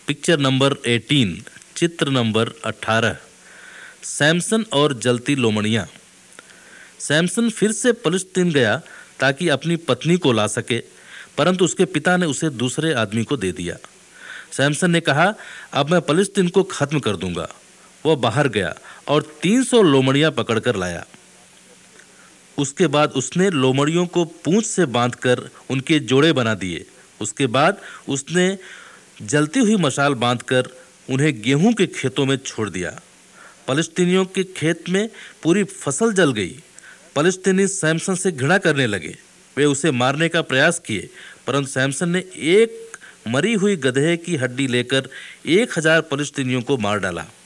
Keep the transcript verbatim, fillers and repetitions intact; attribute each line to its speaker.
Speaker 1: Picture number अठारह, चित्र number अठारह। सैमसन और जलती लोमड़ियाँ। सैमसन फिर से पलिश्तीन गया ताकि अपनी पत्नी को ला सके, परंतु उसके पिता ने उसे दूसरे आदमी को दे दिया। सैमसन ने कहा, अब मैं पलिश्तीन को खत्म कर दूंगा। वह बाहर गया और तीन सौ लोमड़ियाँ पकड़कर लाया। उसके बाद उसने लोमड़ियों को पूंछ से बांधकर उनके जोड़े बना दिए। उसके बाद उसने जलती हुई मशाल बांधकर उन्हें गेहूं के खेतों में छोड़ दिया। पलिश्तीनियों के खेत में पूरी फसल जल गई। पलिश्तीनी सैमसन से घृणा करने लगे। वे उसे मारने का प्रयास किए, परंतु सैमसन ने एक मरी हुई गधे की हड्डी लेकर एक हजार पलिश्तीनियों को मार डाला।